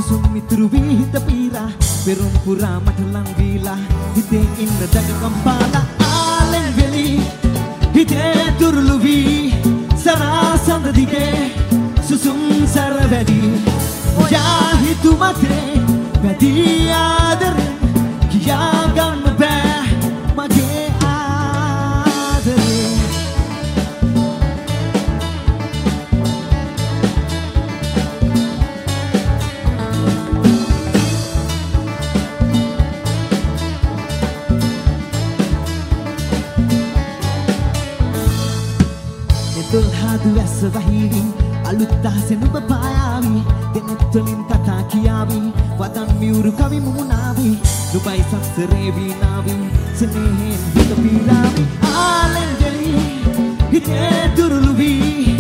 සුසුම් මිතුරු වී හිත පීරා පෙරුම් පුරා මට ලං වීලා හිතේ ඉන්න දගකම් පාලා ආලෙන් වෙලි හිතේ දුර්ලු වී සරා සඳ දිගේ සුසුම් සර වැඩි ඔයා හිතු මතේ වැඩි ආදරෙන් කියා ගන්න බෑ මගේ ආදරේ හදු ඇස වහිවි අලුත් අහසෙන් ඔබ පායාවි දෙනෙත් වලින් කතා කියාවි වදන් මියුරු කවි මුණාවි දුබයි සසරේ වීනාවි සනේහෙන් හිත පීරාවි ආලෙන් දෙලි හිතේ දුරුළු වී